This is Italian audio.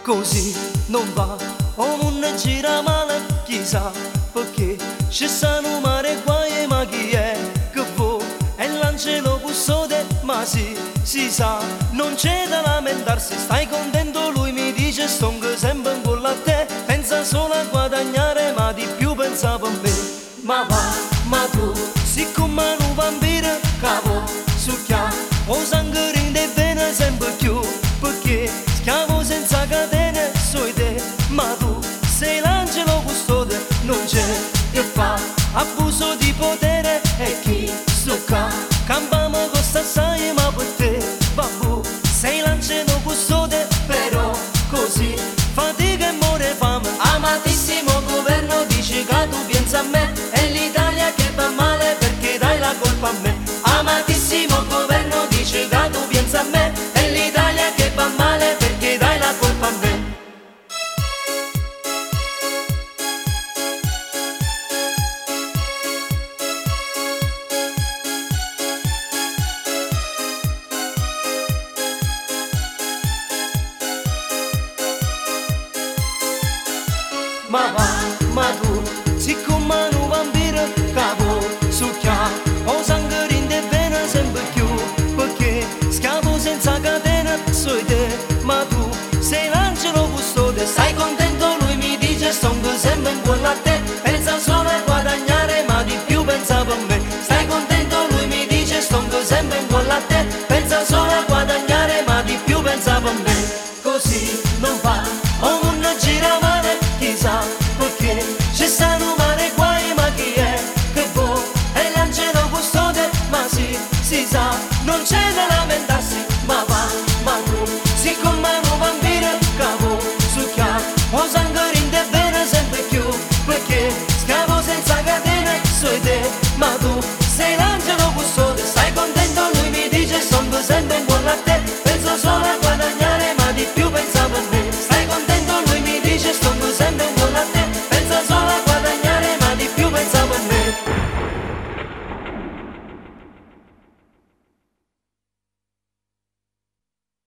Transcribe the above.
così non va, o non gira male, chissà perché ci stanno mare guai, ma chi è che vuoi? È l'angelo custode, ma sì, si sa, non c'è da lamentarsi, stai contento, lui mi dice sto sempre con la te, pensa solo a guadagnare, ma di più pensavo a me. Ma va, ma tu, siccome un vampiro, cavo, succhia, o sangue rinde bene sempre più, perché schiavo senza catene, soi te, ma tu sei l'angelo custode, non c'è che fa, abuso di potere, e chi succa, campamo costa assai, ma per te, babù, sei l'angelo custode, però così, fatica e muore fame, amatissimo governo, dici che tu pensa a me, è l'Italia che va male perché dai la colpa a me, amatissimo governo, dici che tu pensa a me, è l'Italia che va male perché dai la colpa a me. Ma va, ma tu, siccome un vampiro, capo, succhia, o sangue rinde bene sempre più, perché schiavo senza catena, soi te, ma tu sei l'angelo custode, stai contento, lui mi dice sto sempre in cuore a te, pensa solo a guadagnare, ma di più pensavo a me, stai contento, lui mi dice sto sempre in cuore a te, pensa solo a guadagnare, ma di più pensavo a me, così non va, o non gira male, chissà perché ci stanno mare guai, ma chi è che vuoi? È l'angelo custode, ma sì, si sa, non c'è da lamentarsi, ma va, ma tu, siccome